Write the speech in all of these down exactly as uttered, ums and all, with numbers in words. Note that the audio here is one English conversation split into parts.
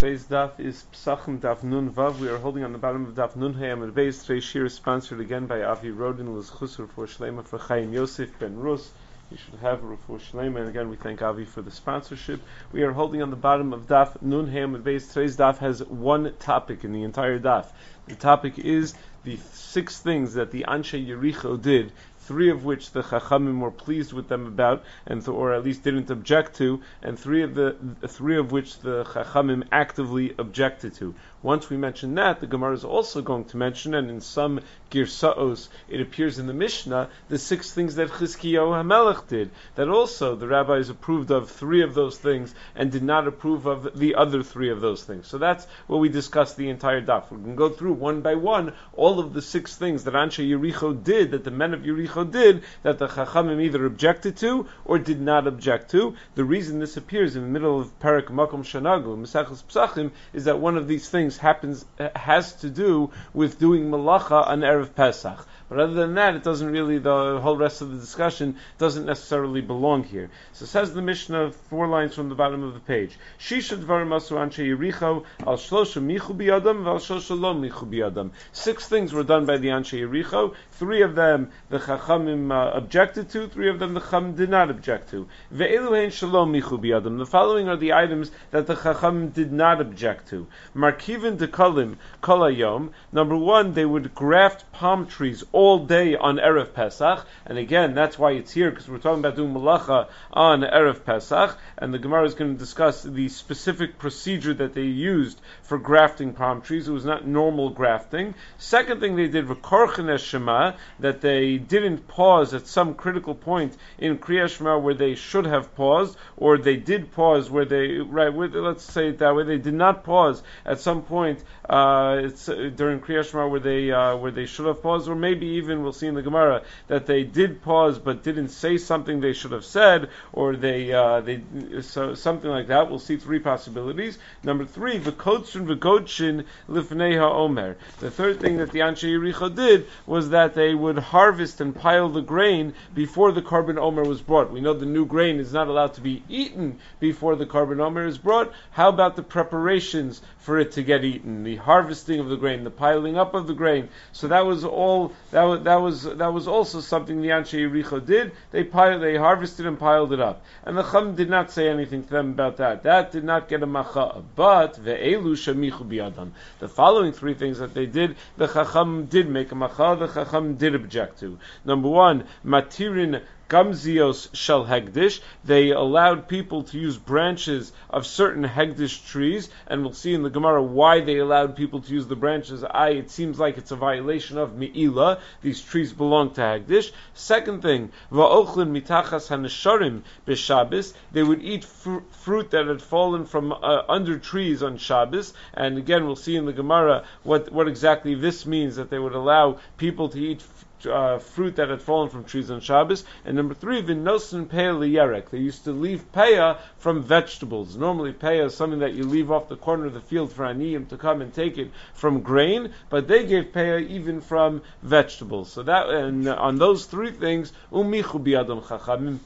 Today's daf is Psachim Daf Nun Vav. We are holding on the bottom of Daf Nun Hey Amud Beis. Today's shir is sponsored again by Avi Rodin, L'zchus Refuah Shlema for Chaim Yosef Ben Rus. You should have a Refuah Shlema, and again we thank Avi for the sponsorship. We are holding on the bottom of Daf Nun Hey Amud Beis. Today's daf has one topic in the entire daf. The topic is the six things that the Anshe Yericho did, three of which the Chachamim were pleased with them about, and th- or at least didn't object to, and three of the three of which the Chachamim actively objected to. Once we mention that, the Gemara is also going to mention, and in some Girsaos it appears in the Mishnah, the six things that Chizkiyahu HaMelech did. That also the rabbis approved of three of those things and did not approve of the other three of those things. So that's what we discussed the entire daf. We're going to go through one by one all of the six things that Anshe Yericho did, that the men of Yericho did, that the Chachamim either objected to or did not object to. The reason this appears in the middle of Perek Makom Shanagu, Maseches Psachim, is that one of these things happens has to do with doing malacha on Erev Pesach. But other than that, it doesn't really, the whole rest of the discussion doesn't necessarily belong here. So says the Mishnah, four lines from the bottom of the page. Shisha dvarim asu anshe Yericho, al shlosha michu biyadam, val shlosha lo michu biyadam. Six things were done by the Anshe Yericho. Three of them the Chachamim uh, objected to, three of them the Chachamim did not object to. Ve'elu hein shalom michu biyadam. The following are the items that the Chachamim did not object to. Markivin dekalim kol hayom. Number one, they would graft palm trees all day on Erev Pesach, and again, that's why it's here, because we're talking about doing malacha on Erev Pesach, and the Gemara is going to discuss the specific procedure that they used for grafting palm trees. It was not normal grafting. Second thing they did, v'korchen Shema, that they didn't pause at some critical point in Kriyas Shema where they should have paused, or they did pause where they, right, where, let's say it that way, they did not pause at some point uh, it's, uh, during Kriyas Shema where they, uh, where they should have paused, or maybe even we'll see in the Gemara that they did pause but didn't say something they should have said, or they uh, they so something like that. We'll see three possibilities. Number three, v'kotzin v'godshin lifnei ha'omer. The third thing that the Anshe Yericho did was that they would harvest and pile the grain before the Korban Omer was brought. We know the new grain is not allowed to be eaten before the Korban Omer is brought. How about the preparations for it to get eaten? The harvesting of the grain, the piling up of the grain. So that was all. That was that was that was also something the Anshe Yericho did. They piled, they harvested and piled it up, and the Chum did not say anything to them about that. That did not get a macha. But ve'elu shemichu biyadam. The following three things that they did, the Chacham did make a macha. The Chacham did object to. Number one, matirin Gamzios shel hegdish. They allowed people to use branches of certain hegdish trees, and we'll see in the Gemara why they allowed people to use the branches. I, it seems like it's a violation of Me'ilah. These trees belong to hegdish. Second thing, va'ochlin mitachas hanesharim b'Shabbos. They would eat fr- fruit that had fallen from uh, under trees on Shabbos, and again we'll see in the Gemara what what exactly this means, that they would allow people to eat Uh, fruit that had fallen from trees on Shabbos. And number three, v'nosen peah liyerek. They used to leave peah from vegetables. Normally peah is something that you leave off the corner of the field for aniyim to come and take it from grain, but they gave peah even from vegetables. So that, and uh, on those three things, umichu biyadam chachamim,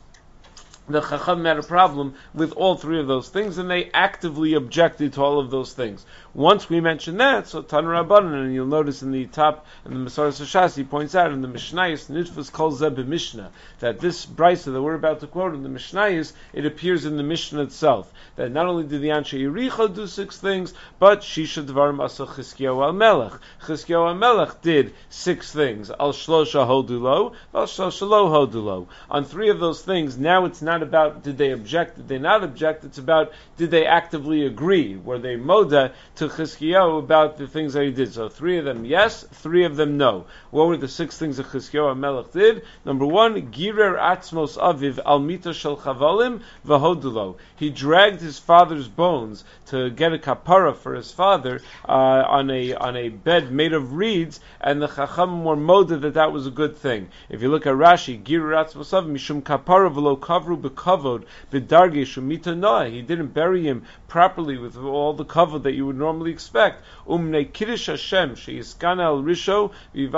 the Chacham had a problem with all three of those things, and they actively objected to all of those things. Once we mention that, so Tan Rabbanan, and you'll notice in the top, in the Masaras Hashas, he points out in the Mishnayos, Nitfus Kol Zeh B'Mishnah, that this brisa that we're about to quote in the Mishnayos, it appears in the Mishnah itself, that not only did the Anshe Yericho do six things, but Shisha Dvarim Asa Chizkiyahu HaMelech. Chizkiyahu HaMelech did six things. Al Shlosha Hodulo, Al Shlosha Lo Hodulo. On three of those things, now it's not about did they object, did they not object, it's about did they actively agree, were they moda to Chizkiyahu about the things that he did. So three of them yes, three of them no. What were the six things that Chizkiyahu HaMelech did? Number one, Girer Atzmos Aviv Al Mita Shel Chavalim V'Hodulo. He dragged his father's bones to get a kapara for his father uh, on a on a bed made of reeds, and the Chacham were moda that that was a good thing. If you look at Rashi, Girer Atzmos Aviv Mishum Kapara V'Lo Kavru bekavod b'dargei shumita noah. He didn't bury him properly with all the kavod that you would normally expect. Umnei kiddush Hashem sheyiskana al risho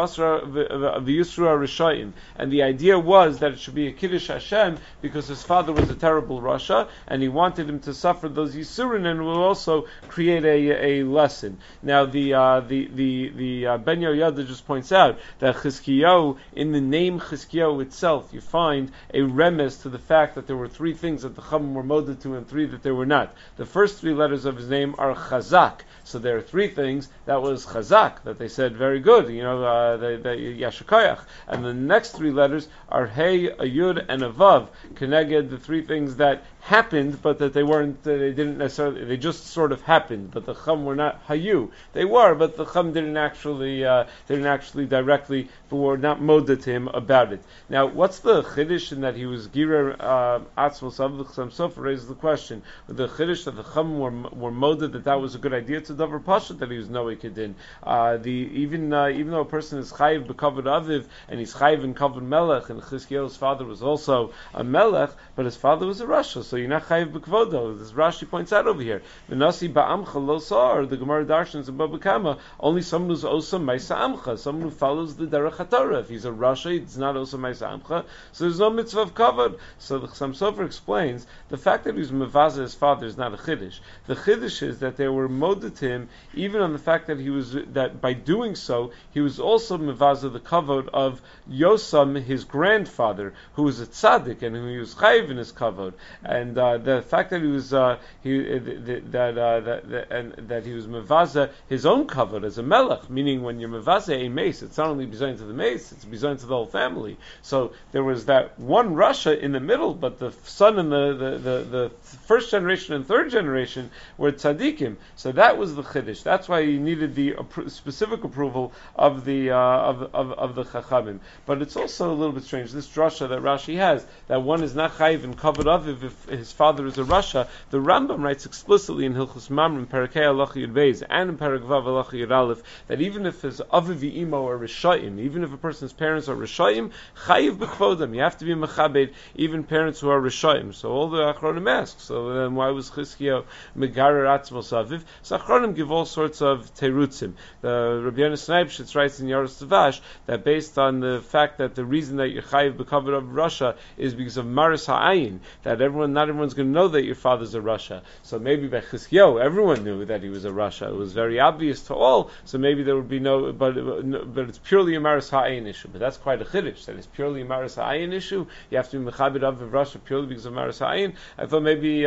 v'yusra rishayim. And the idea was that it should be a kiddush Hashem because his father was a terrible rasha, and he wanted him to suffer those yisurin, and will also create a, a lesson. Now the uh, the the the uh, Ben Yehoyada just points out that Chizkiyahu, in the name Chizkiyahu itself, you find a remes to the fact that there were three things that the Chacham were moded to and three that they were not. The first three letters of his name are Chazak. So there are three things that was Chazak, that they said very good, you know, uh, the, the Yashakayach. And the next three letters are Hey, a Yud, and a Vav, connected the three things that happened, but that they weren't, uh, they didn't necessarily, they just sort of happened, but the Chum were not Hayu. They were, but the Chum didn't actually, uh, didn't actually directly, were not moded to him about it. Now, what's the Chiddush in that he was Gira Atzmos Av? The Chassam Sofer raises the question, the Chiddush that the Chum were, were moded, that that was a good idea to Davar Pasha, that he was Noe Kedin. Uh, the, even, uh, even though a person is Chayiv B'Kavod Aviv, and he's Chayiv in Kavod Melech, and Chizkiyahu's father was also a Melech, but his father was a Rasha, so you're not Chayiv B'Kvodo. This Rashi points out over here. The Nasi Ba'amcha Lo Sa'ar, the Gemara Darshans in Baba Kama, only someone who's Osa Maisa Amcha, someone who follows the Derech HaTorah. If he's a Rasha, it's not Osa Maisa Amcha, so there's no mitzvah of Kavod. So the Chassam Sofer explains, the fact that he was Mevaza his father is not a Chiddush. The Chiddush is that they were moded to him, even on the fact that he was, that by doing so, he was also Mevaza the Kavod of Yosam, his grandfather, who was a tzaddik, and who he was Chayiv in his Kavod. And uh, the fact that he was uh, he uh, that, uh, that, that and that he was mevaza his own kavod as a melech, meaning when you're mevaza a mace, it's not only bizarre to the mace, it's bizarre to the whole family. So there was that one Rasha in the middle, but the son and the the, the, the first generation and third generation were tzaddikim. So that was the chiddush. That's why he needed the appro- specific approval of the uh, of, of of the chachamim. But it's also a little bit strange, this drasha that Rashi has, that one is not chayiv in kavod aviv if his father is a Rasha. The Rambam writes explicitly in Hilchos Mamrim, Parakei Halacha Yud Beis, and in Parak Vav Halacha Yud Aleph, that even if his aviv v'imo are Rishayim, even if a person's parents are Rishayim, chayiv b'kvodam, you have to be mechabed, even parents who are Rishayim. So all the Achronim ask, so then why was Chizkiyahu Megarer Atzmos Aviv? So Achronim give all sorts of terutzim. The Rabbi Yonasan Eibshitz writes in Yaros Tavash that based on the fact that the reason that you're chayiv b'kavod of Rasha is because of Maris Ha'ayin, that everyone, not everyone's going to know that your father's a Rasha. So maybe by Chizkiyahu, everyone knew that he was a Rasha. It was very obvious to all, so maybe there would be no, but but it's purely a Maris Ha'ayin issue. But that's quite a chiddush, that it's purely a Maris Ha'ayin issue. You have to be Mechabed of Rasha purely because of Maris Ha'ayin. I thought maybe,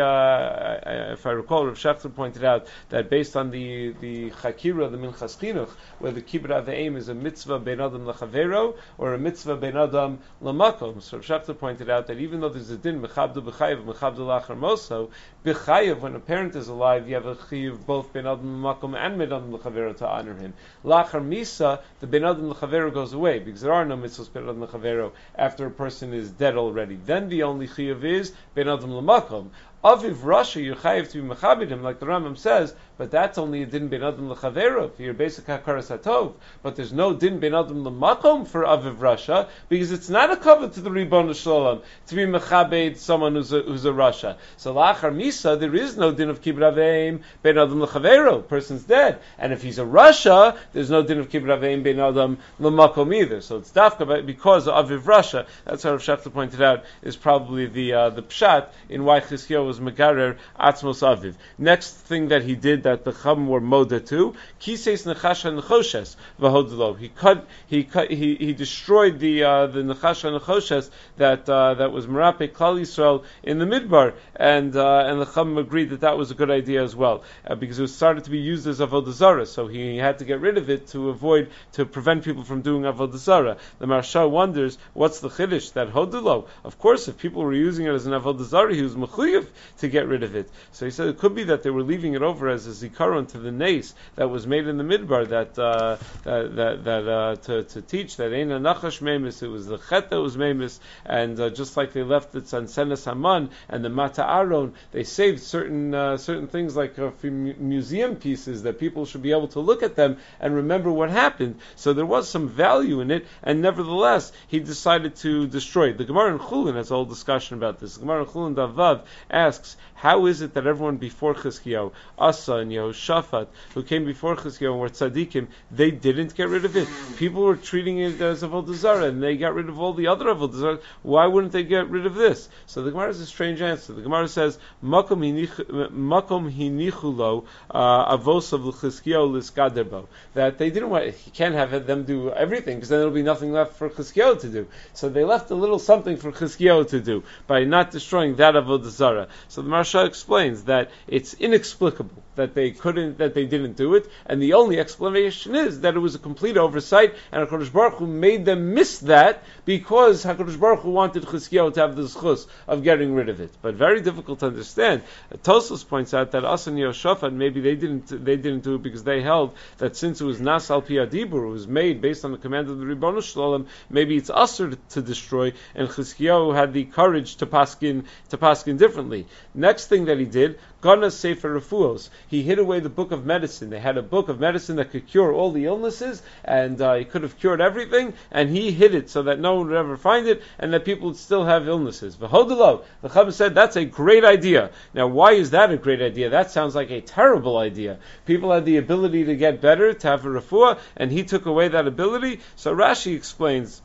uh, if I recall, Rav Shechter pointed out that based on the, the Chakira, the Minchas Chinuch, where the Kibbud Aveim is a mitzvah ben Adam lechavero, or a mitzvah ben Adam lamakom. So Rav Shechter pointed out that even though there's a din mechabdu b'chayiv, mechabdu lachar moso, b'chayiv, when a parent is alive, you have a chayiv both ben Adam lamakom and ben Adam lechavero to honor him. Lachar misa, the ben Adam lechavero goes away, because there are no mitzvahs ben Adam lechavero after a person is dead already. Then the only chayiv is ben Adam lamakom. Aviv Rasha, you're chayiv to be mechabedim, like the Rambam says, but that's only a din ben adam l'chavero for your basic hakaras hatov. But there's no din ben adam l'makom for Aviv Rasha, because it's not a cover to the Ribbon Shalom to be mechabed someone who's a, who's a Rasha. So la'achar misa, there is no din of kibbud aveim ben adam l'chavero. Person's dead, and if he's a Rasha, there's no din of kibbud aveim ben adam l'makom either. So it's dafka because of Aviv Rasha. That's how Rav Shechter pointed out is probably the uh, the pshat in why Chizkiyahu was megarer atzmos aviv. Next thing that he did that the Chum were moda to, kiseis nechasha nechoshes v'hodlo. He cut, he cut, he, he destroyed the uh, the nechasha nechoshes that uh, that was merape Klal Yisrael in the midbar, and uh, and the Chum agreed that that was a good idea as well uh, because it was started to be used as avodah zarah. So he had to get rid of it to avoid to prevent people from doing avodah zarah. The Maharsha wonders what's the chiddush that hodlo. Of course, if people were using it as an avodah zarah, he was mechuyev to get rid of it. So he said it could be that they were leaving it over as a zikaron to the nace that was made in the midbar that uh, that that, that uh, to, to teach that Ein Nachash Memis, it was the Chet that was Memis, and uh, just like they left it on Senes Haman and the Mata Aaron, they saved certain uh, certain things like uh, museum pieces that people should be able to look at them and remember what happened. So there was some value in it, and nevertheless he decided to destroy it. The Gemara in Chulin has a whole discussion about this. The Gemara in Chulin Davav asks, how is it that everyone before Chizkiyahu, Asa and Yehoshaphat, who came before Chizkiyahu and were tzaddikim, they didn't get rid of it? People were treating it as Avodah Zarah, and they got rid of all the other Avodah Zarah. Why wouldn't they get rid of this? So the Gemara has a strange answer. The Gemara says, Makom hinichulo avos of Chizkiyahu liskaderbo. That they didn't want, you can't have them do everything, because then there'll be nothing left for Chizkiyahu to do. So they left a little something for Chizkiyahu to do, by not destroying that Avodah Zarah. So the Maharsha explains that it's inexplicable that they couldn't, that they didn't do it, and the only explanation is that it was a complete oversight, and HaKadosh Baruch Hu made them miss that because HaKadosh Baruch Hu wanted Chizkiyahu to have the zchus of getting rid of it. But very difficult to understand. Tosfos points out that Asa and Yehoshaphat, maybe they didn't they didn't do it because they held that since it was Nas al Pi Adibur, it was made based on the command of the Ribono Shalom, maybe it's Asur to destroy, and Chizkiyahu had the courage to paskin to paskin differently. Next thing that he did, Gana Sefer Refuos. He hid away the book of medicine. They had a book of medicine that could cure all the illnesses, and uh, he could have cured everything, and he hid it so that no one would ever find it, and that people would still have illnesses. V'hodelo, the Chacham said, that's a great idea. Now, why is that a great idea? That sounds like a terrible idea. People had the ability to get better, to have a refuah, and he took away that ability. So Rashi explains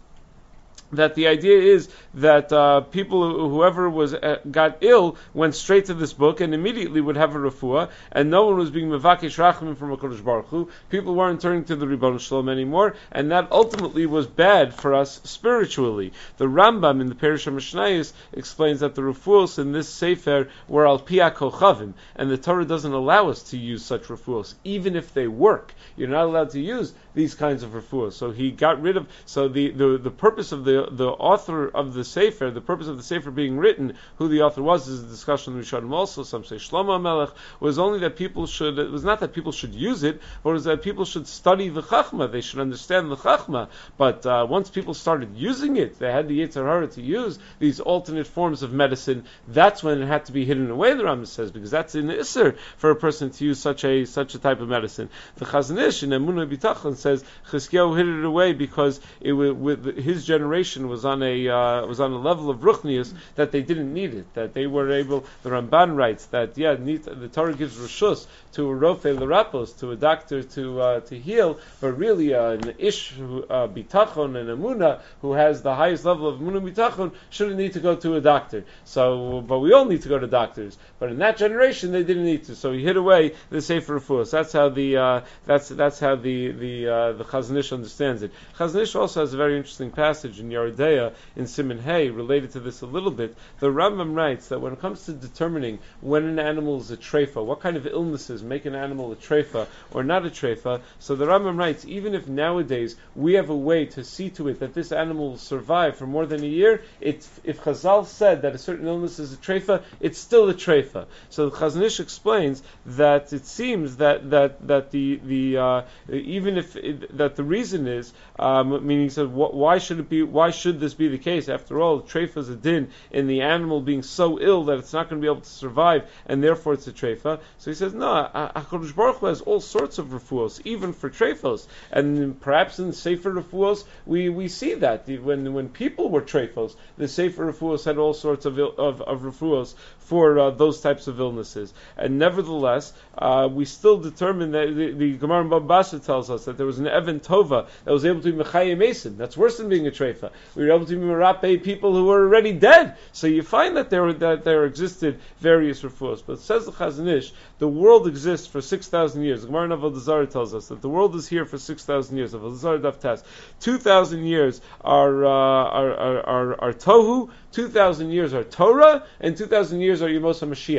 that the idea is that uh, people, whoever was uh, got ill, went straight to this book and immediately would have a refuah, and no one was being mevakesh rachmim from HaKadosh Baruch Hu. People weren't turning to the Ribono Shalom anymore, and that ultimately was bad for us spiritually. The Rambam in the Perish HaMishnayos explains that the refuahs in this sefer were al pi kochavim, and the Torah doesn't allow us to use such refuahs, even if they work. You're not allowed to use these kinds of refuahs. So he got rid of. So the the, the purpose of the the author of the Sefer, the purpose of the Sefer being written, who the author was, is a discussion in Rishonim also. Some say Shlomo HaMelech, was only that people should, it was not that people should use it, but it was that people should study the Chachma, they should understand the Chachma. But uh, once people started using it, they had the Yetzer Hara to use these alternate forms of medicine, that's when it had to be hidden away, the Rambam says, because that's an Isser for a person to use such a such a type of medicine. The Chazon Ish in Emunah B'Tachon says Chizkiyahu hid it away because it was, with his generation was on a uh, was on a level of ruchnius that they didn't need it. That they were able. The Ramban writes that yeah, need, the Torah gives reshus to a rofe l'rapos, to a doctor to uh, to heal, but really uh, an ish uh, bitachon and amuna who has the highest level of amuna bitachon shouldn't need to go to a doctor. So, but we all need to go to doctors. But in that generation, they didn't need to. So he hid away the sefer refuos. That's how the uh, that's that's how the the uh, the Chazon Ish understands it. Chazon Ish also has a very interesting passage in Yeridea in Siman Hay related to this a little bit. The Rambam writes that when it comes to determining when an animal is a treifa, what kind of illnesses make an animal a treifa or not a treifa, so the Rambam writes, even if nowadays we have a way to see to it that this animal will survive for more than a year, it's, if Chazal said that a certain illness is a treifa, it's still a treifa. So the Chazon Ish explains that it seems that that that the the uh, even if it, that the reason is, um, meaning he said, wh- why should it be? Why should this be the case? After all, treifa is a din in the animal being so ill that it's not going to be able to survive, and therefore it's a treifa. So he says, no, HaKadosh Baruch Hu has all sorts of refuos, even for treifos, and perhaps in Sefer refuos we, we see that when when people were treifos, the Sefer refuos had all sorts of of, of refuos for uh, those types of illnesses. And nevertheless, uh, we still determine that the, the Gemara in Baba Basra tells us that there was an Even Tova that was able to be Mechayim Mason. That's worse than being a treifa. We were able to be Merape people who were already dead. So you find that there that there existed various refuahs. But it says the Chazon Ish, the world exists for six thousand years. The Gemara in Avodah Zarah tells us that the world is here for six thousand years. Avodah Zarah Daf Tes. Two thousand years are, uh, are, are, are, are Tohu, two thousand years are Torah, and two thousand years are Yemos HaMashiach.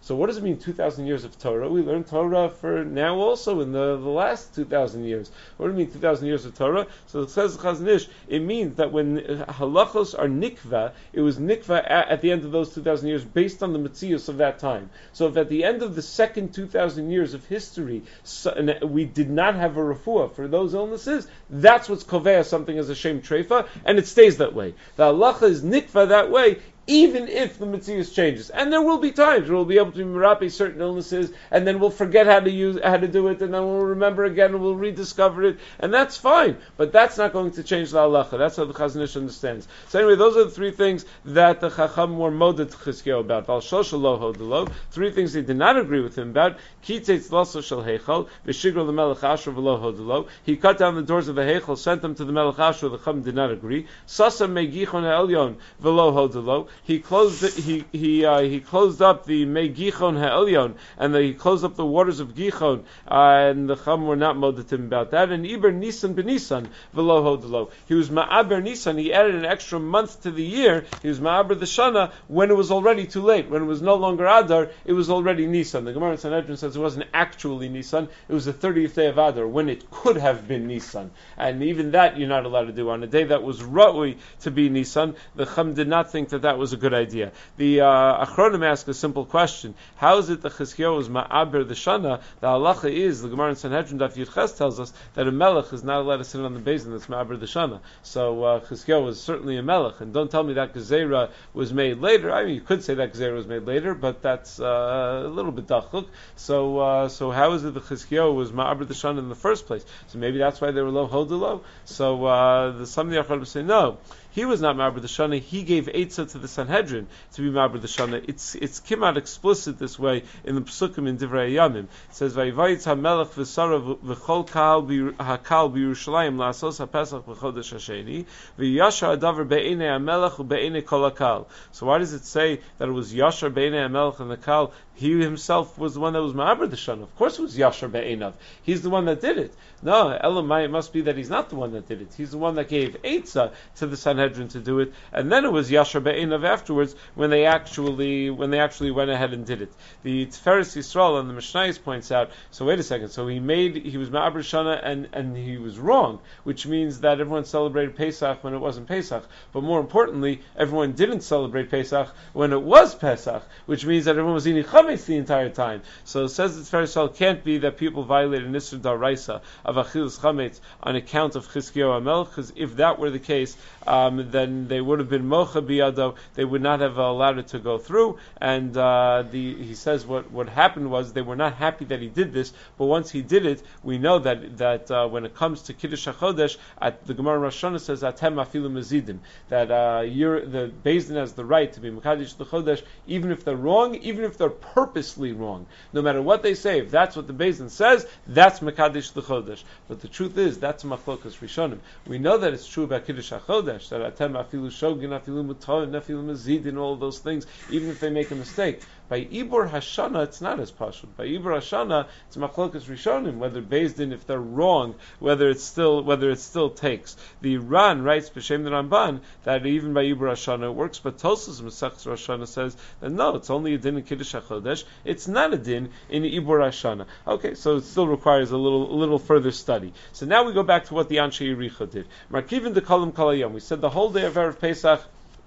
So what does it mean two thousand years of Torah? We learn Torah for now also in the, the last two thousand years. What do you mean two thousand years of Torah? So it says Chazon Ish, it means that when halachos are nikva, it was nikva at, at the end of those two thousand years based on the metzius of that time. So if at the end of the second two thousand years of history so, and we did not have a refuah for those illnesses, that's what's kovea something as a shem treifa, and it stays that way. The halacha is nikva that way, even if the Metzius changes. And there will be times where we'll be able to merape certain illnesses, and then we'll forget how to use, how to do it, and then we'll remember again, and we'll rediscover it, and that's fine. But that's not going to change the halacha. That's how the Chazon Ish understands. So anyway, those are the three things that the Chacham were moded Chizkiyahu about. Val shosha lo hodelo, three things he did not agree with him about. Kitzetz laso shel heichal, v'shigro l'melech Ashur v'lo hodelo. He cut down the doors of the heichal, sent them to the melech Ashur. The Chacham did not agree. Sasa megichon ha'elyon v'lo hodelo. He closed the, he he uh, he closed up the Mei Gichon Ha'elyon, and the, he closed up the waters of Gichon, uh, and the Chum were not moded him about that. And Iber Nisan b'Nisan v'lo hodelo. He was Ma'aber Nisan. He added an extra month to the year. He was Ma'aber the Shana when it was already too late. When it was no longer Adar, it was already Nisan. The Gemara in Sanhedrin says it wasn't actually Nisan. It was the thirtieth day of Adar when it could have been Nisan. And even that you're not allowed to do on a day that was Ra'ui to be Nisan. The Chum did not think that that was a good idea. The uh, Achronim ask a simple question: how is it that Chizkiyahu is ma'aber the Shana? The halacha is the Gemara in Sanhedrin Daf Yud Ches tells us that a melech is not allowed to sit on the basin that's ma'aber the Shana. So uh, Chizkiyahu was certainly a melech, and don't tell me that Gezerah was made later. I mean, you could say that Gezerah was made later, but that's uh, a little bit dachuk. So, uh, so how is it that Chizkiyahu was ma'aber the Shana in the first place? So maybe that's why they were lo hodelo. So uh, the, some of the Achronim say no. He was not Ma'aber the Shana. He gave Eitzah to the Sanhedrin to be Ma'aber the Shana. It's it's came out explicit this way in the Pesukim in Divrei Yamim. It says, "Vayivayitz hamelech v'sara v'chol kahal hakal b'Yerushalayim la'asos haPesach b'chodesh hasheni v'yashar adavar be'enei hamelech u'be'enei kol hakal." So why does it say that it was Yashar be'enei hamelech and the Kal? He himself was the one that was Ma'aber the Shana. Of course it was Yashar be'enav. He's the one that did it. No, Elamai, it must be that he's not the one that did it. He's the one that gave Eitzah to the Sanhedrin to do it, and then it was Yashar be'enav afterwards when they actually when they actually went ahead and did it. The Tiferes Yisrael and the Mishnayos points out. So wait a second. So he made he was Ma'aber Shana and and he was wrong, which means that everyone celebrated Pesach when it wasn't Pesach. But more importantly, everyone didn't celebrate Pesach when it was Pesach, which means that everyone was eating chametz the entire time. So it says the Tiferes Yisrael can't be that people violated Nisr Daraisa of Achilus Chametz on account of Chizkiyahu HaMelech, because if that were the case, um, then they would have been Mocha Biyado, they would not have allowed it to go through, and uh, the, he says what, what happened was they were not happy that he did this, but once he did it, we know that that uh, when it comes to Kiddush HaChodesh, at the Gemara Rosh Hashanah says, Atem Afilu Mezidim, that uh, you're, the Beis Din has the right to be Mekadesh the Chodesh, even if they're wrong, even if they're purposely wrong. No matter what they say, if that's what the Beis Din says, that's Mekadesh the Chodesh. But the truth is, that's Machlokas Rishonim. We know that it's true about Kiddush HaChodesh, that Atem Afilu Shogin, Afilu Mutar, Afilu Mezidin, all of those things, even if they make a mistake. By Ibor Hashana, it's not as pashut. By Ibor Hashana, it's Machlokas Rishonim, whether Beis Din, if they're wrong, whether it's still whether it still takes. The Ran writes B'Shem the Ramban that even by Ibor Hashana it works, but Tosas Masechus Rosh Hashanah says that no, it's only a din in Kiddush HaChodesh. It's not a din in Ibor Hashana. Okay, so it still requires a little a little further study. So now we go back to what the Anshe Yericho did. Markivin de Kolam Kalayom. We said the whole day of Erev Pesach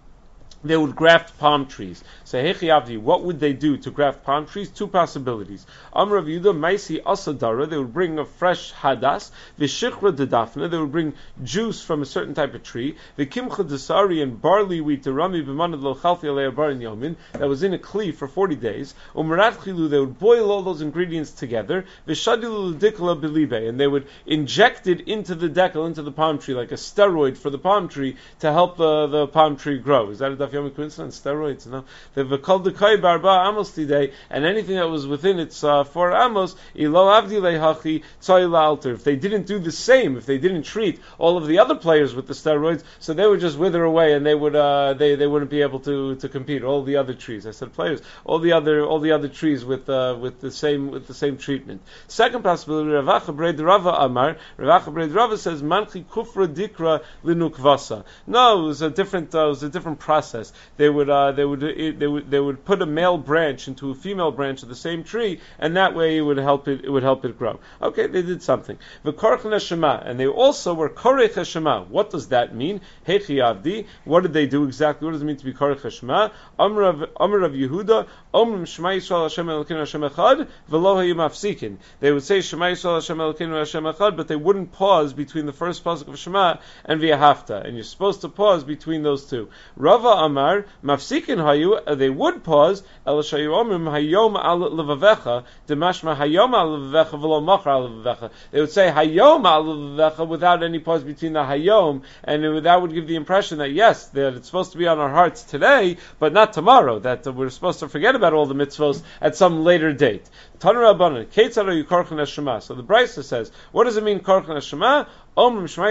they would graft palm trees. So Hechi Avdi, what would they do to graft palm trees? Two possibilities. Amr Rav Yehuda, Maisi Asadara, they would bring a fresh hadas. V'shichra de dafna, they would bring juice from a certain type of tree. V'kimcha desari, and barley wheat, to rami b'manad lo chalfi alei bar in yomin, that was in a kli for forty days. Umarat chilu, they would boil all those ingredients together. V'shadilu l'dikla b'libe, and they would inject it into the decal, into the palm tree, like a steroid for the palm tree, to help the, the palm tree grow. Is that a Yomi coincidence? Steroids, no? The v'kol dekai barba amos today, and anything that was within its uh, four amos, ilo avdi lehachi tzoy alter. If they didn't do the same, if they didn't treat all of the other players with the steroids, so they would just wither away, and they would uh, they they wouldn't be able to, to compete. All the other trees, I said players, all the other all the other trees with uh, with the same with the same treatment. Second possibility, Rav Acha Breid Rava Amar. Rav Acha Breid Rava says manchi kufra dikra linukvasa. No, it was a different uh, it was a different process. process. They would uh, they would they would they would put a male branch into a female branch of the same tree, and that way it would help it it would help it grow. Okay, they did something. V'korchen Shema, and they also were korech Shema. What does that mean? Hechi Avdi. What did they do exactly? What does it mean to be korech Shema? Amr of Amr of Yehuda. Omrim Shema Yisrael Hashem Elokeinu Hashem Echad. V'lo hayim mafsikin. They would say Shema Yisrael Hashem Elokeinu Hashem Echad, but they wouldn't pause between the first pasuk of Shema and V'ahavta. And you're supposed to pause between those two. Rava Amar Mafsikin Hayu. They would pause. El Shayu Omrim Hayom Al Levavecha. Demashma Hayom Al Levavecha V'lo Machar Al Levavecha. They would say Hayom Al Levavecha without any pause between the Hayom, and it, that would give the impression that yes, that it's supposed to be on our hearts today, but not tomorrow. That uh, we're supposed to forget about all the mitzvos at some later date. So the Brisa says, what does it mean korchen Shema? So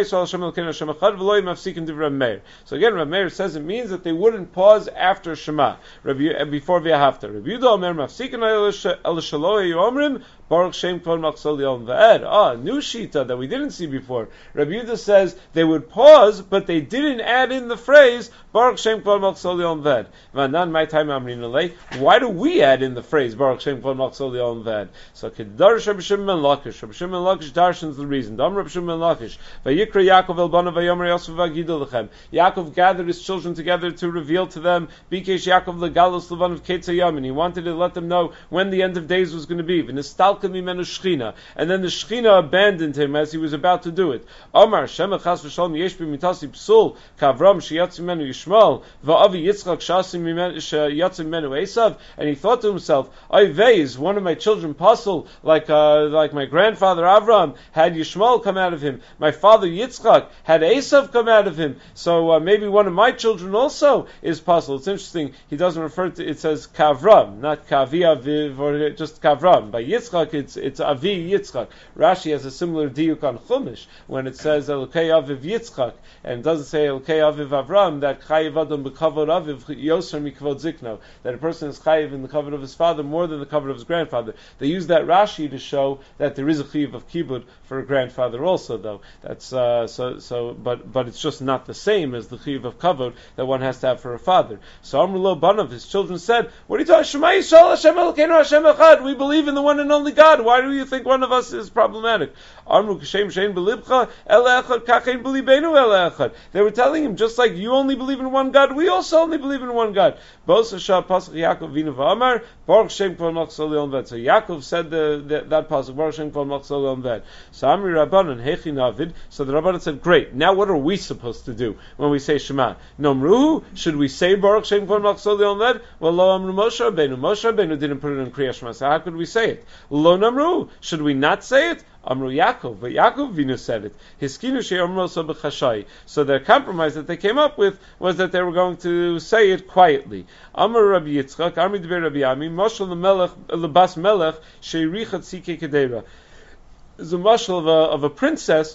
again, Rav Meir says it means that they wouldn't pause after Shema, before V'ahavta. Rabbi Yehuda Omer mafsikin el shaloi yomrim Baruch Shem Kvod Machzor Yom V'ed. Ah, new shita that we didn't see before. Rabbi Yehuda says they would pause, but they didn't add in the phrase Baruch Shem Kvod Machzor Yom V'ed. V'anan my time amrin alei. Why do we add in the phrase Baruch Shem Kvod Machzor Yom V'ed? So Kedar Rabbi Shimon Lakish. Rabbi Shimon Lakish darshans the reason. Dam Rabbi Shimon Lakish. Vayikra Yaakov el Banav Vayomer Yosef V'Agidol Lechem. Yaakov gathered his children together to reveal to them Bikesh Yaakov Legalos Levanav Ketzah Yamin. He wanted to let them know when the end of days was going to be. V'nistalka mimenu Shechina. And then the Shechina abandoned him as he was about to do it. Omar Shemach Chas V'Shalom Yesh B'mitasi Psul Kavram Sheyatz Mimenu Yishmael Va'avi Yitzchak Shasim Sheyatz Mimenu Esav. And he thought to himself, Oy vey, is one of my children puzzle like uh, like my grandfather Avram had Yishmael come out of him. My father Yitzchak had Esav come out of him. So uh, maybe one of my children also is puzzle. It's interesting. He doesn't refer to it says Kavram, not Kavia Viv, or just Kavram. By Yitzchak, it's it's Avi Yitzchak. Rashi has a similar diuk on Chumash when it says Elokei Aviv Yitzchak and it doesn't say Elokei Aviv Avram, that Chayiv Adam b'kavod Aviv Yoser mikvod Zikno, that a person is Chayiv in the kavod of his father more than the kavod of his grandfather. They use that Rashi to show that there is a Chayiv of Kibud for a grandfather also, though. That's uh, so so, but but it's just not the same as the Chayiv of kavod that one has to have for a father. So Amr lo Banav, his children said, "What are you talking? Shema Yisrael Hashem Elokeinu Hashem Echad. We believe in the one and only God. Why do you think one of us is problematic?" Amru Kashem Shein Belibcha Ele Echad Kachein Belibenu Ele Echad. They were telling him, just like you only believe in one God, we also only believe in one God. Bosa Shah Pasuk Yaakov Vinu V'Amar Baruch Shem Kvod Machzor Yom V'ed. So Yaakov said the, the, that pasuk Baruch Shem Kvod Machzor Yom V'ed. So Amri Rabbanan Hechi Navid. So the Rabbanan said, great. Now what are we supposed to do when we say Shema? Nomruhu, should we say Baruch Shem Kvod Machzor Yom V'ed? Well, Lo Amru Moshe Rabbeinu. Moshe Rabbeinu didn't put it in Kriya Shema. So how could we say it? Lo Namru, should we not say it? Amru Yaakov, but Yaakov Vinu said it. Hiskinu she'amroso b'chashai. So the compromise that they came up with was that they were going to say it quietly. Amar Rabbi Yitzchak, Amri Dver Rabbi Ami, Mashal lemelech lebas melech sheirichat sikei kedera. Is a mashal of a of a princess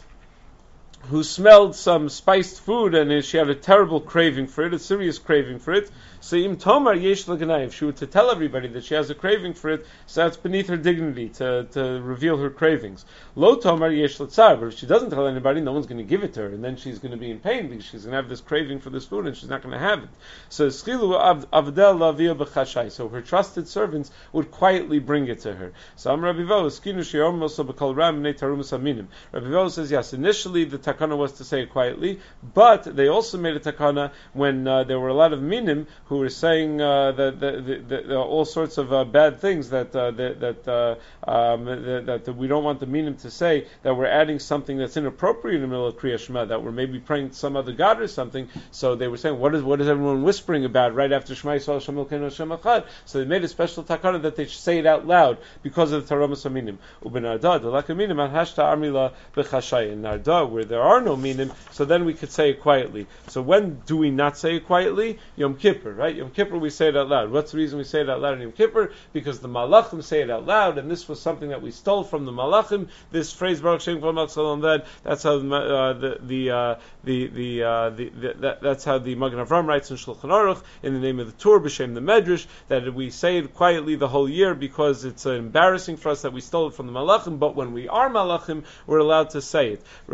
who smelled some spiced food and she had a terrible craving for it, a serious craving for it. So im tomar yesh l'ganai, if she were to tell everybody that she has a craving for it, so that's beneath her dignity to, to reveal her cravings. Lo tomar yesh l'tzar, but if she doesn't tell anybody, no one's going to give it to her, and then she's going to be in pain because she's going to have this craving for this food and she's not going to have it. So schilu avdel lavia b'chashai, so her trusted servants would quietly bring it to her. So Am Rabbi Vo, skinu she'om moso b'kol ram ne tarumus aminim. Rabbi Vo says, yes, initially the takana was to say it quietly, but they also made a takana when uh, there were a lot of minim who were saying uh, that, that, that, that uh, all sorts of uh, bad things that uh, that that, uh, um, that that we don't want the minim to say, that we're adding something that's inappropriate in the middle of Kriya Shema, that we're maybe praying to some other god or something. So they were saying, what is what is everyone whispering about right after Shema Yisrael Hashem Elokeinu Hashem Echad? So they made a special takana that they should say it out loud because of the Taromas Aminim. Ubenarda delakaminim hashta armila bechashay. In Narda, where there are no minim, so then we could say it quietly. So when do we not say it quietly? Yom Kippur, right? Yom Kippur we say it out loud. What's the reason we say it out loud in Yom Kippur? Because the Malachim say it out loud, and this was something that we stole from the Malachim. This phrase Baruch Shem Kvod Machzor Yom V'ed. That's how uh, the the uh, the the, uh, the, the that, that's how the Magen Avram writes in Shulchan Aruch in the name of the Tur b'Shem the Medrash, that we say it quietly the whole year because it's uh, embarrassing for us that we stole it from the Malachim. But when we are Malachim, we're allowed to say it. Rav Shlomo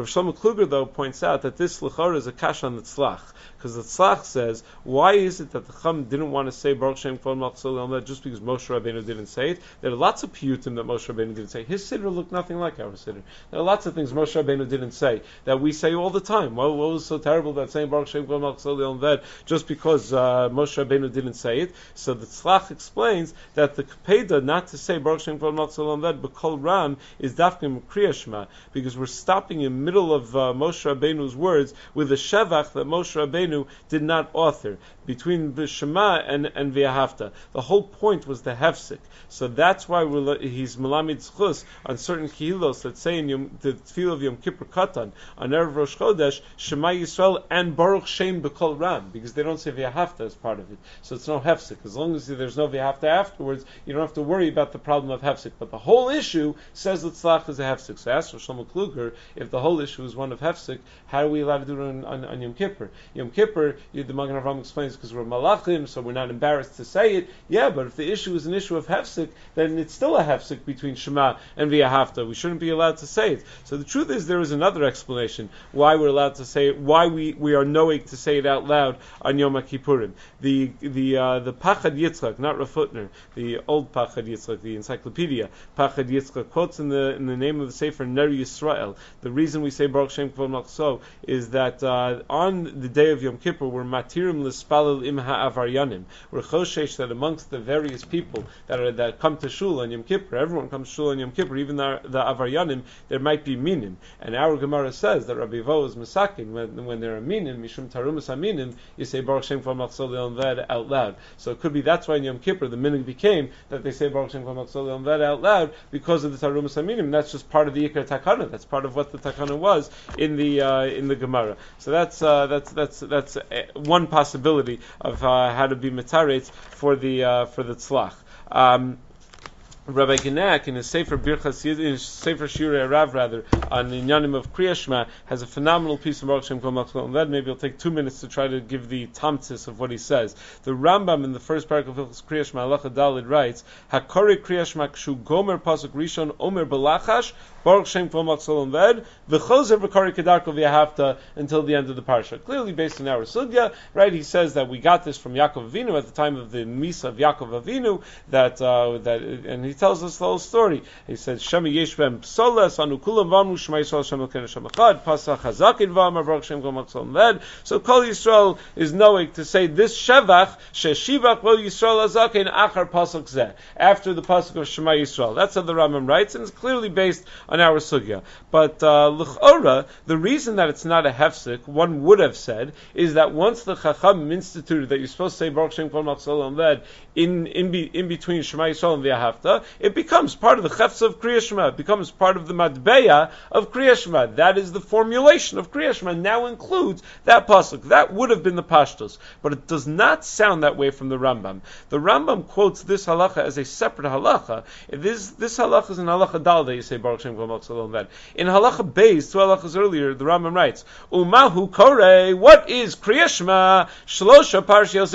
Kluger, though, points out that this L'chora is a kash on the tzlach, because the tzlach says, why is it that the Chum didn't want to say Baruch Shem Kvod Malchus Olam just because Moshe Rabbeinu didn't say it? There are lots of piyutim that Moshe Rabbeinu didn't say. His siddur looked nothing like our siddur. There are lots of things Moshe Rabbeinu didn't say that we say all the time. What, what was so terrible about saying Baruch Shem Kvod Malchus Olam just because uh, Moshe Rabbeinu didn't say it? So the tzlach explains that the kapeda not to say Baruch Shem Kvod Malchus Olam b'kol ram is dafkim kriya shema, because we're stopping in the middle of uh, Moshe Rabbeinu's words with a shevach that Moshe Rabbeinu did not author between the Shema and and V'ahavta. The whole point was the hefsek. So that's why we're, he's Melamid Zchus on certain kihilos that say in Yom, the tefillah of Yom Kippur Katan on Erev Rosh Chodesh Shema Yisrael and Baruch Shem B'Kol Ram, because they don't say V'ahavta as part of it. So it's no hefsek. As long as there's no V'ahavta afterwards, you don't have to worry about the problem of hefsek. But the whole issue says that tzlach is a hefsek. So ask Shlomo Kluger, if the whole issue is one of hefsek, how are we allowed to do it on, on, on Yom Kippur? Yom Kippur, you, the Magen Avraham explains, because we're malachim, so we're not embarrassed to say it. Yeah, but if the issue is an issue of hefsek, then it's still a hefsek between Shema and V'ahavta. We shouldn't be allowed to say it. So the truth is, there is another explanation why we're allowed to say it, why we, we are knowing to say it out loud on Yom Kippurim. The the uh, the Pachad Yitzchak, not Rav Hutner, the old Pachad Yitzchak, the encyclopedia Pachad Yitzchak, quotes in the in the name of the Sefer Ner Yisrael. The reason we say Baruch Shem Kvod Malchus is that uh, on the day of Yom Kippur, we're matirim l'spalel im ha'avaryanim. We're choshesh that amongst the various people that are that come to shul on Yom Kippur, everyone comes to shul on Yom Kippur, even the, the avaryanim, there might be minim. And our Gemara says that Rabbi Vo is masakin when when there are minim, mishum tarumas aminim, you say Baruch Shem Kvod Malchus out loud. So it could be that's why in Yom Kippur the minim became that they say Baruch Shem Kvod Malchus out loud because of the tarumas aminim. That's just part of the Ikar Takana. That's part of what the Takana was in the uh, in the Gemara. So that's uh, that's that's that's uh, one possibility of uh, how to be metaret for the uh, for the tzlach. Um, Rabbi Genak in his Sefer Birchas Yid, in his Sefer Shirei Rav rather, on the Inyanim of Kriya Shema, has a phenomenal piece of Baruch Shem Kvod Malchus Olam. Maybe it'll take two minutes to try to give the tamtis of what he says. The Rambam in the first paragraph of Kriya Shema Halacha Daled writes, Hakori Kriya Shema Kshu Gomer Pasuk Rishon Omer Belachash Baruch Shem Kvod Malchus Olam Ved V'chozer V'kori Kedarko V'ahavta until the end of the parsha. Clearly based on our sugya, right? He says that we got this from Yaakov Avinu at the time of the Misa of Yaakov Avinu, that uh, that and he tells us the whole story. He says, Shema Yeshvem Psoles, Anu Kulam Vamu, Shema Yisrael, Shem Elkeinu Shem Echad, Pasach Hazakin Vamar, Baruch Shem Kvod Malchus Olam Ved. So Kol Yisrael is knowing to say this Shevach, Sheshivach Lo Yisrael Hazakin, Achar Pasuk Zeh, after the Pasuk of Shema Yisrael. That's how the Rambam writes, and it's clearly based on our sugya. But uh, L'chora, the reason that it's not a hefsek, one would have said, is that once the Chacham instituted that you're supposed to say Baruch Shem Kvod Malchus Olam Ved in in, be, in between Shema Yisrael and V'ahavta, it becomes part of the chefs of Kriya Shema. It becomes part of the matbeya of Kriya Shema. That is the formulation of Kriya Shema. Now includes that pasuk. That would have been the pashtos, but it does not sound that way from the Rambam. The Rambam quotes this halacha as a separate halacha. This this halacha is in halacha dal that you say Baruch Shem Kvod Malchus Olam Ved. In halacha beis, two halachas earlier, the Rambam writes, Umahu kore. What is Kriya Shema? Shlosha parshiyos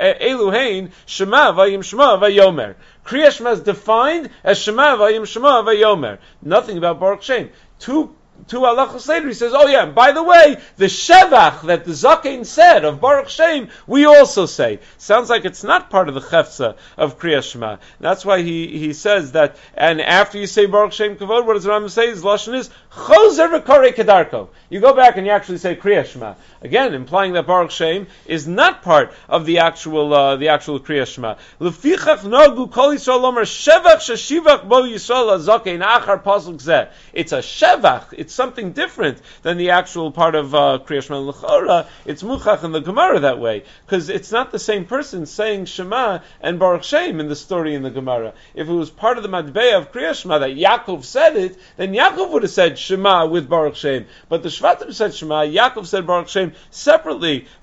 eluhein Shema vayim Shema vayomer. Kriya Shema is defined as Shema vayim Shema vayomer. Nothing about Baruch Shem. Two Two halachos later, he says, "Oh yeah, by the way, the shevach that the Zaken said of Baruch Shem, we also say." Sounds like it's not part of the chefza of Kriya Shema. That's why he, he says that. And after you say Baruch Shem Kavod, what does the Rambam say? His lashon is Chozer v'korei kedarko. You go back and you actually say Kriya Shema again, implying that Baruch Shem is not part of the actual uh, the actual Kriya Shema. Lefichach nogu kol Yisrael omer shevach sheshivach bo Yisrael Zaken achar pasuk zeh. It's a shevach. It's something different than the actual part of uh, Kriya Shema L'chora. It's muchach in the Gemara that way, because it's not the same person saying Shema and Baruch Shem in the story in the Gemara. If it was part of the Madbeya of Kriya Shema that Yaakov said it, then Yaakov would have said Shema with Baruch Shem. But the Shvatim said Shema, Yaakov said Baruch Shem separately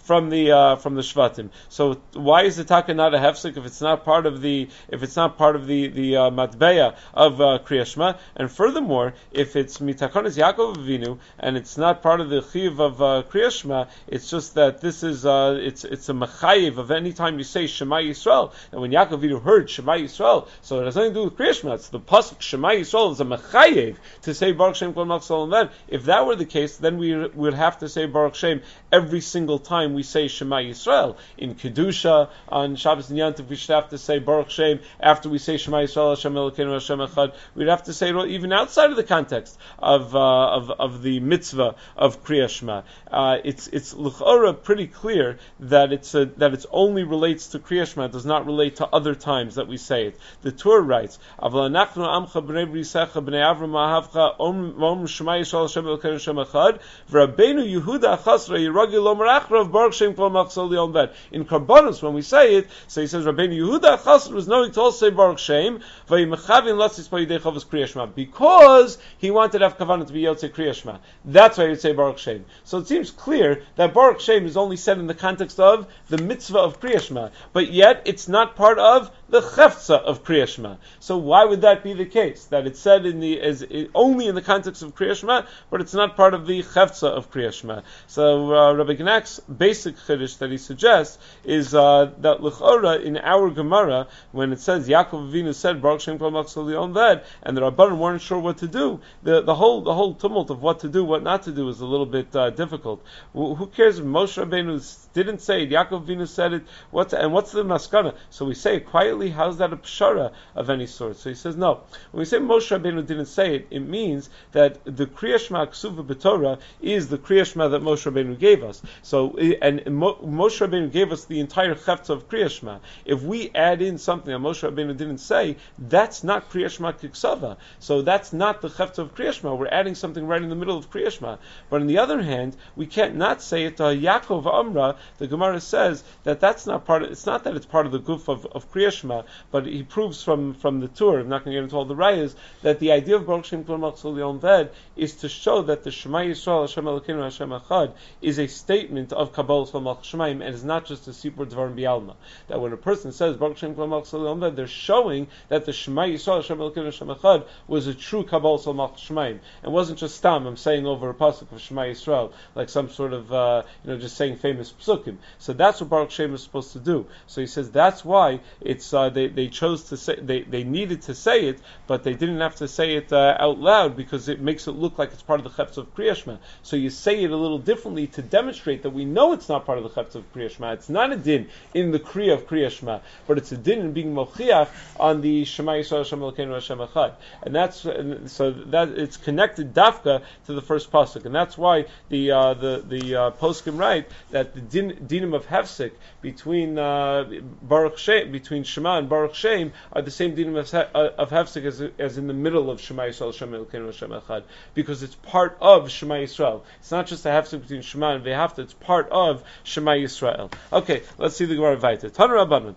from the uh, from the Shvatim. So why is the taka not a hefsek if it's not part of the if it's not part of the the uh, matbeya of uh, Kriya Shema? And furthermore, if it's mitakonis Yaakov Avinu and it's not part of the chiv of uh, Kriya Shema, it's just that this is uh, it's it's a mechayiv of any time you say Shema Yisrael. And when Yaakov Avinu heard Shema Yisrael, so it has nothing to do with Kriya Shema. It's the pasuk Shema Yisrael is a mechayiv to say Baruch Shem Kol Malchus Olam Ved. If that were the case, then we would have to say Baruch Shem every single time we say Shema Yisrael. In Kedusha, on Shabbos and Yantiv, we should have to say Baruch Shem after we say Shema Yisrael, Hashem Elokeinu, Hashem Echad. We'd have to say it even outside of the context of uh, of, of the mitzvah of Kriya Shema. Uh, it's it's l'chora pretty clear that it's a, that it only relates to Kriya Shema. It does not relate to other times that we say it. The Torah writes, "Aval anachnu amcha b'nei brisecha b'nei Avram ahavcha om Shema Yisrael Hashem Elokeinu Hashem Echad v'Rabbeinu Yehuda Chasra Yiragi Lo Merachrav Baruch Shem Kol Malchus Olam Ved." In Karbanos, when we say it, so he says Rabbeinu Yehuda Chasra was knowing to also say Baruch Shem v'Yimechavin Latzis Pa'idei Chavos Kriya Shema because he wanted to have kavanah to be Yotzei Kriya Shema. That's why he would say Baruch Shem. So it seems clear that Baruch Shem is only said in the context of the mitzvah of Kriya Shema, but yet it's not part of the chefza of Kriya Shema. So why would that be the case? That it's said in the as only in the context of Kriya Shema, but it's not part of the chefza of Kriya Shema. So uh, Rabbi Gnak's basic chiddush that he suggests is uh, that l'chora in our Gemara, when it says Yaakov Avinu said Baruch Shem Kol Malchus Olam Ved, and the Rabbanan weren't sure what to do, the the whole the whole tumult of what to do, what not to do is a little bit uh, difficult. Who, who cares if Moshe Rabbeinu didn't say it, Yaakov Avinu said it, what's, and what's the maskana? So we say it quietly, how's that a pshara of any sort? So he says no. When we say Moshe Rabbeinu didn't say it, it means that the Kriya Shema Ksuva B'Torah is the Kriya Shema that Moshe Rabbeinu gave us. So, and Mo, Moshe Rabbeinu gave us the entire chefta of Kriya Shema. If we add in something that Moshe Rabbeinu didn't say, that's not Kriya Shema Kiksava. So that's not the chefta of Kriya Shema. We're adding something right in the middle of Kriya Shema. But on the other hand, we can't not say it to Yaakov Amra. The Gemara says that that's not part of, it's not that it's part of the guf of, of Kriya Shema, but he proves from, from the Tur, I'm not going to get into all the rayas, that the idea of Baruch Shem Kol Malchus Olam Ved is to show that the Shema Yisrael Hashem Elokeinu Hashem Echad is a statement of Kabbalah Shel Malchus Shemaim and is not just a Sipur Dvarim B'Alma. That when a person says Baruch Shem Kol Malchus Olam Ved, they're showing that the Shema Yisrael Hashem Elokeinu Hashem Echad was a true Kabbalah Shel Malchus Shemaim. It wasn't just stam, I'm saying over a pasuk of Shema Yisrael, like some sort of, uh, you know, just saying famous psukim. So that's what Baruch Shem is supposed to do. So he says that's why it's uh, they they chose to say they, they needed to say it, but they didn't have to say it uh, out loud because it makes it look like it's part of the chefta of Kriya Shema. So you say it a little differently to demonstrate that we know it's not part of the chefta of Kriya Shema. It's not a din in the Kriya of Kriya Shema, but it's a din in being mochiach on the Shema Yisrael Hashem Elokeinu Hashem Echad, and that's and so that it's connected dafka to the first pasuk, and that's why the uh, the the uh, poskim write that the din, dinim of hefsek between uh, Baruch Shem, between Shema and Baruch Shem are the same dinim of, uh, of hefsek as, as in the middle of Shema Yisrael Hashem Elokeinu Hashem Echad, because it's part of Shema Yisrael. It's not just a hefsek between Shema and Vehafta, it's part of Shema Yisrael. Okay, let's see the Gemara Vayta. Tanu Rabbanan.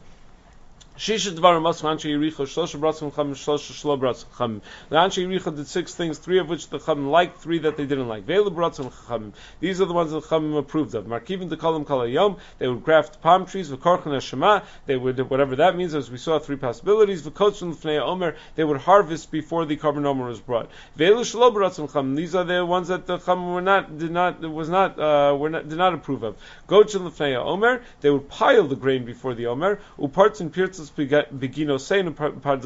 Shisha Dvarim Masu Anshe Yericha Shlosha Bratzim Cham Shlosha Shlo Bratzim Cham. The Anshe Yericha did six things, three of which the Cham liked, three that they didn't like. Vela Bratzim Cham. These are the ones that the Cham approved of. Markivin Dekalim Kalayom. They would graft palm trees. V'korchen Hashema. They would, whatever that means, as we saw, three possibilities. V'kotzon L'fnei Omer. They would harvest before the carbon Omer was brought. Vela Shlo Bratzim Cham. These are the ones that the Cham were not, did not, was not, uh, were not, did not approve of. Gotzon L'fnei Omer. They would pile the grain before the Omer. Uparts and Pirtzes begin. They would open up their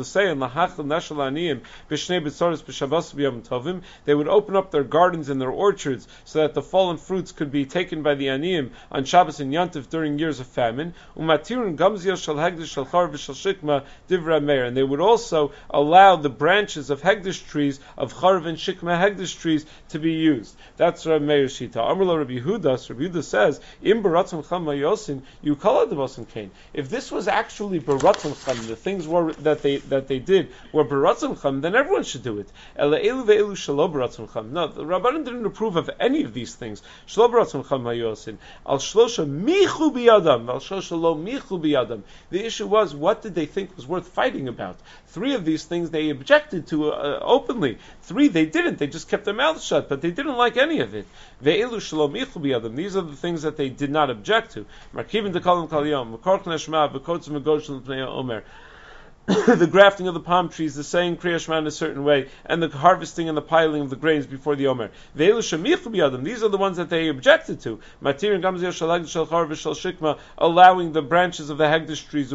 gardens and their orchards so that the fallen fruits could be taken by the aniyim on Shabbos and Yantiv during years of famine. And they would also allow the branches of hegdish trees, of charv and shikma hegdish trees, to be used. That's Rabbi Meir Shita. Amrlo Rabbi Yehuda, Rabbi Yehuda says, Im baratzim chama yosin, you call it the bosin kain. If this was actually baratzim beratzon cham, the things were that they that they did were beratzon cham, then everyone should do it. Ela elu ve'elu shelo beratzon cham. No, the Rabbanan didn't approve of any of these things. Shelo beratzon cham hayosin. Al shlosha michu biyadam, al shlosha lo michu biyadam. The issue was, what did they think was worth fighting about? Three of these things they objected to uh, openly. Three they didn't. They just kept their mouths shut, but they didn't like any of it. Ve'elu shelo michu biyadam. These are the things that they did not object to. Markivin dekalim kal yom, v'korch neshma, v'kotz megoshel l'pnei omer. The grafting of the palm trees, the saying Kriya Shema in a certain way, and the harvesting and the piling of the grains before the Omer. These are the ones that they objected to. Allowing the branches of the Hegdish trees,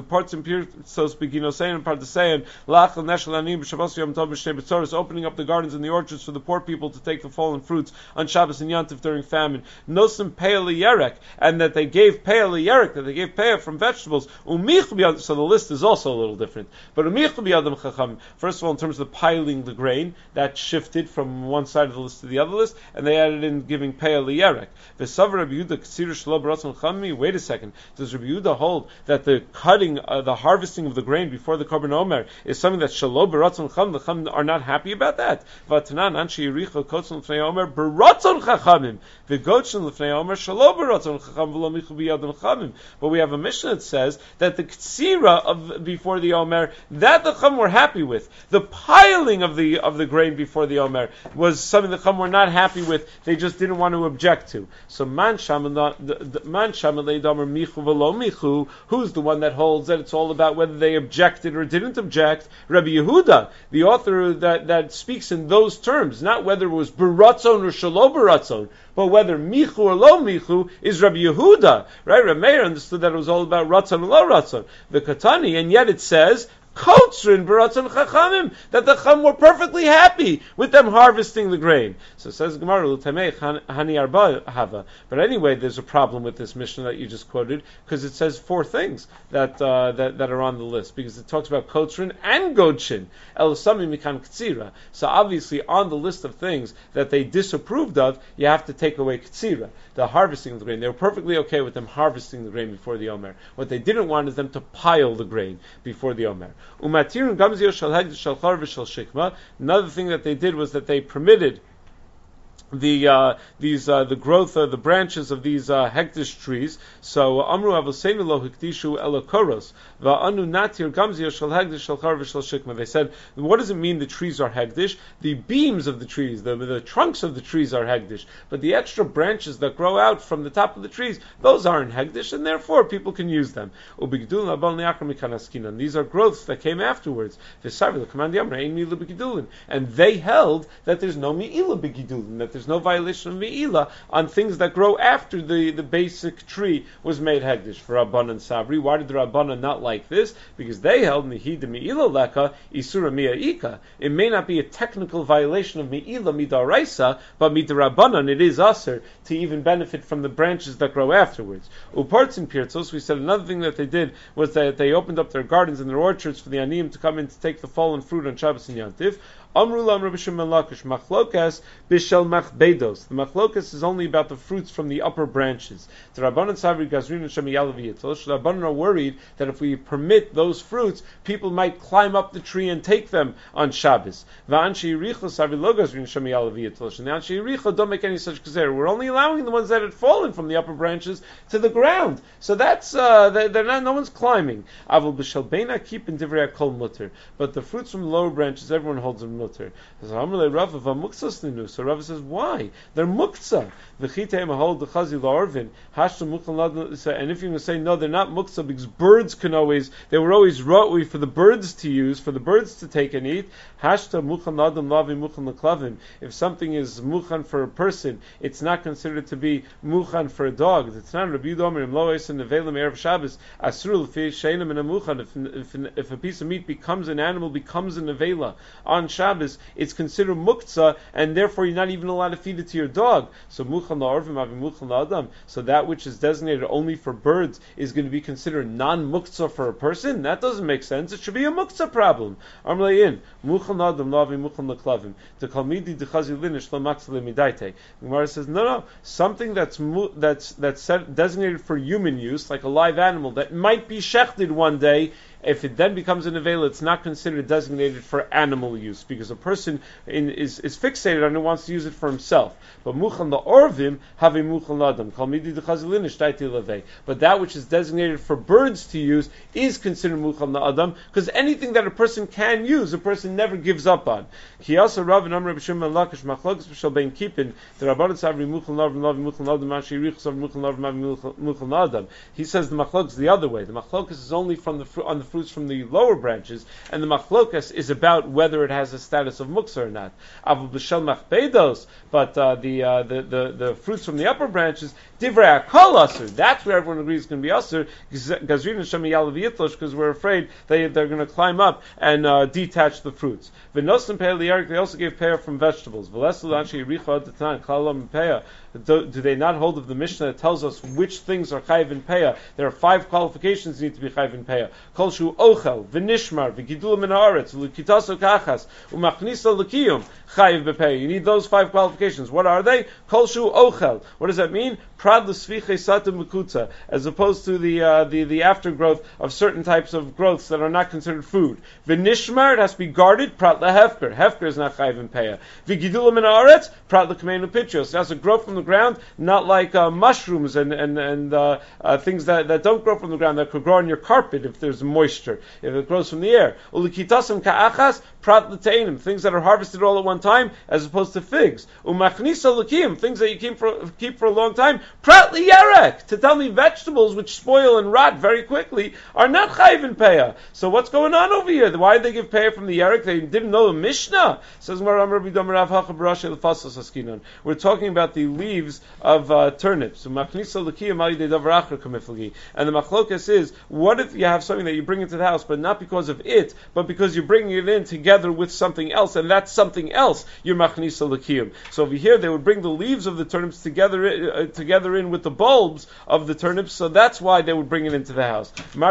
opening up the gardens and the orchards for the poor people to take the fallen fruits on Shabbos and Yantif during famine. Nosim Pe'el Yerek, and that they gave Pe'el Yerek, that they gave Pe'el from vegetables. So the list is also a little different. But first of all, in terms of piling the grain, that shifted from one side of the list to the other list, and they added in giving pei liyerek. Wait a second, does Rabbi Yehuda hold that the cutting, uh, the harvesting of the grain before the Korban Omer is something that shelo beratzon chacham, the chacham are not happy about that? V'atanan anshi yericha kotzon l'fnei Omer beratzon chachamim, v'gotzon l'fnei Omer shelo beratzon chacham v'lo michu biyadam chachamim. But we have a Mishnah that says that the ktsira of before the Omer, that the Chum were happy with. The piling of the of the grain before the Omer was something the Chum were not happy with. They just didn't want to object to. So man shamalei damer michu v'lo michu. Who's the one that holds that it's all about whether they objected or didn't object? Rabbi Yehuda, the author that, that speaks in those terms, not whether it was beratzon or shelo beratzon, but whether michu or lo michu is Rabbi Yehuda. Right? Rabbi Meir understood that it was all about ratzon or lo ratzon. The Katani, and yet it says Kotzrin beratzon chachamim, that the chacham were perfectly happy with them harvesting the grain. So it says Gemara l'tamei hani arba hava. But anyway, there's a problem with this Mishnah that you just quoted, because it says four things that uh, that that are on the list, because it talks about Kotzrin and Godshin el sami mikan ktsira. So obviously, on the list of things that they disapproved of, you have to take away ktsira, the harvesting of the grain. They were perfectly okay with them harvesting the grain before the Omer. What they didn't want is them to pile the grain before the Omer. Another thing that they did was that they permitted the uh, these uh, the growth of the branches of these uh, hektish trees. So amru avoseinu lo hektishu ela koros va'anu natir gamzia shel hektish shel char v'shel shikma. They said, what does it mean the trees are hektish? The beams of the trees, the the trunks of the trees are hektish, but the extra branches that grow out from the top of the trees, those aren't hektish, and therefore people can use them. And these are growths that came afterwards. And they held that there's no mi'ila b'gidulin, that there's no violation of Me'ila on things that grow after the, the basic tree was made Hegdish. For Rabban and Sabri, why did the Rabbanan not like this? Because they held Mihid Me'ila Leka Isura Mi'a'ika. It may not be a technical violation of Me'ila Midaraisa, but Midarabbanan, it is Aser to even benefit from the branches that grow afterwards. Uparts in Pirtzos, we said another thing that they did was that they opened up their gardens and their orchards for the Aniyim to come in to take the fallen fruit on Shabbos and Yantiv. Amrulam Rabbi Shimon Lakish Machlokas Bishel Machbedos. The Machlokas is only about the fruits from the upper branches. The Rabbanan Sabri Gazrin and Shemiyalav Yitol. The Rabbanan are worried that if we permit those fruits, people might climb up the tree and take them on Shabbos. Va'anshi Yiricha Sabri Lo Gazrin Shemiyalav Yitol. And the Anshi Yiricha don't make any such gezer. We're only allowing the ones that had fallen from the upper branches to the ground. So that's uh, they're not. No one's climbing. Avol Bishel Beina keep in Divrei Kol Mutter. But the fruits from the lower branches, everyone holds them mutter. So Rav says, why? They're muktzah. And if you're going to say, no, they're not muktzah, because birds can always, they were always ra'ui for the birds to use, for the birds to take and eat. If something is mukhan for a person, it's not considered to be mukhan for a dog. It's not Rabbi Yudomer, if, if a piece of meat becomes an animal, becomes a nevela on Shabbos, it's considered muktzah, and therefore you're not even allowed to feed it to your dog. So mukhan la'orvim avi mukhan la'adam. So that which is designated only for birds is going to be considered non-muktzah for a person? That doesn't make sense. It should be a muktzah problem. Amrlein mukhan la'adam la'avi mukhan la'klavim. The kalmidi dechazi linish la'matzah lemidaite. Gemara says no, no, something that's mu- that's that's set, designated for human use, like a live animal that might be shechted one day. If it then becomes a nevela, it's not considered designated for animal use, because a person in, is, is fixated on it and wants to use it for himself. But muchan la'orvim have a muchan la'adam. Kol midi d'chazilin ishtaiti levei. But that which is designated for birds to use is considered muchan la'adam, because anything that a person can use, a person never gives up on. Ki also Rav and Amr b'Shimon Lakish machlokes b'shel bein kipin the Rabbanan savri muchan la'avim la'avim muchan la'adam mashi riches of muchan la'avim la'avim muchan la'adam. He says the machlokes the other way. The machlokes is only from the fru- on the fruits from the lower branches, and the machlokas is about whether it has a status of muksa or not. Avu b'shel machbedos, but uh, the, uh, the the the fruits from the upper branches, divrei akol asur. That's where everyone agrees it's going to be asur. Gazrin and shemi yalav yitlosh, because we're afraid they they're going to climb up and uh, detach the fruits. V'nosim peah liyarik. They also gave peah from vegetables. V'lesul anshi yiricha adatan klalam peah. Do, do they not hold of the Mishnah that tells us which things are chayiv in peah? There are five qualifications that need to be chayiv in peah. Kol shu ochel, v'nishmar, v'gidulam min haaretz, v'lukitaso kachas, u'machnisa l'kiyum, chayiv b'peah. You need those five qualifications. What are they? Kol shu ochel. What does that mean? Prad l'sviche satim mekutza, as opposed to the, uh, the the aftergrowth of certain types of growths that are not considered food. V'nishmar, it has to be guarded. Prat lehefker. Hefker is not chayiv in peah. V'gidulam min haaretz, prat l'kameinu pitros. It has to grow from the ground, not like uh, mushrooms and and and uh, uh, things that, that don't grow from the ground, that could grow on your carpet if there's moisture, if it grows from the air. Ulikitasim ka'achas prat l'teinim, things that are harvested all at one time, as opposed to figs. Umachnisa l'kiyim, things that you keep for keep for a long time. Prat liyarek, to tell me vegetables which spoil and rot very quickly are not chayiv in peah. So what's going on over here? Why did they give peah from the yarek? They didn't know the Mishnah. Says we're talking about the leaves of uh, turnips. And the machlokas is, what if you have something that you bring into the house, but not because of it, but because you're bringing it in together with something else, and that's something else, you're machnisa l'kiyum. So over here, they would bring the leaves of the turnips together uh, together in with the bulbs of the turnips, so that's why they would bring it into the house.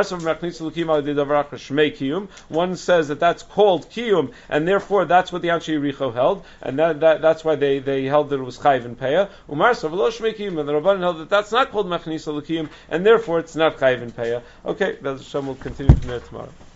One says that that's called kiyum, and therefore that's what the Anshe Yericho held, and that, that, that's why they, they held that it was chayv and peah. Umar Savalo Shmekiyim, and the Rabbanan held that that's not called Machnisa L'Kiyim, and therefore it's not Chayiv in Peah. Okay, Bez Hashem will continue from there tomorrow.